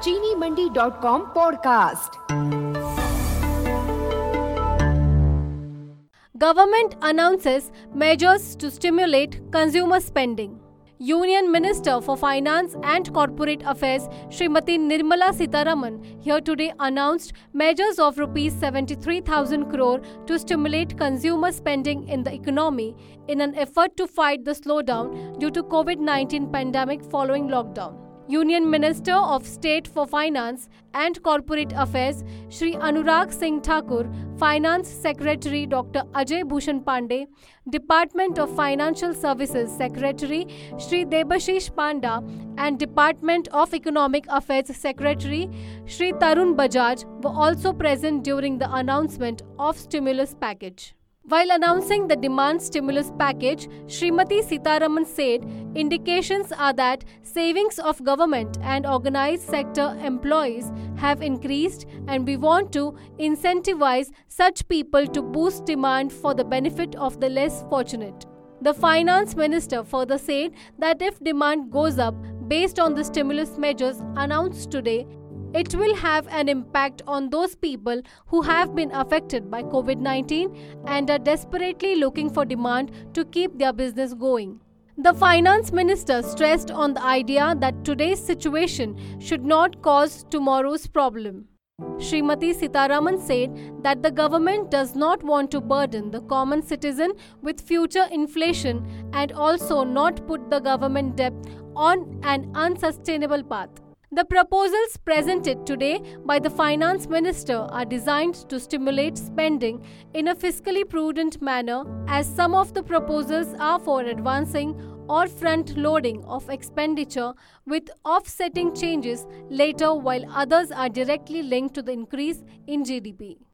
चीनीमंडी.com podcast. Government announces measures to stimulate consumer spending. Union Minister for Finance and Corporate Affairs Srimati Nirmala Sitharaman here today announced measures of rupees 73,000 crore to stimulate consumer spending in the economy in an effort to fight the slowdown due to COVID-19 pandemic following lockdown. Union Minister of State for Finance and Corporate Affairs Shri Anurag Singh Thakur, Finance Secretary Dr. Ajay Bhushan Pandey, Department of Financial Services Secretary Shri Debashish Panda and Department of Economic Affairs Secretary Shri Tarun Bajaj were also present during the announcement of stimulus package. While announcing the demand stimulus package, Srimati Sitharaman said indications are that savings of government and organized sector employees have increased and we want to incentivize such people to boost demand for the benefit of the less fortunate. The finance minister further said that if demand goes up based on the stimulus measures announced today, it will have an impact on those people who have been affected by COVID-19 and are desperately looking for demand to keep their business going. The finance minister stressed on the idea that today's situation should not cause tomorrow's problem. Srimati Sitharaman said that the government does not want to burden the common citizen with future inflation and also not put the government debt on an unsustainable path. The proposals presented today by the Finance Minister are designed to stimulate spending in a fiscally prudent manner, as some of the proposals are for advancing or front-loading of expenditure with offsetting changes later, while others are directly linked to the increase in GDP.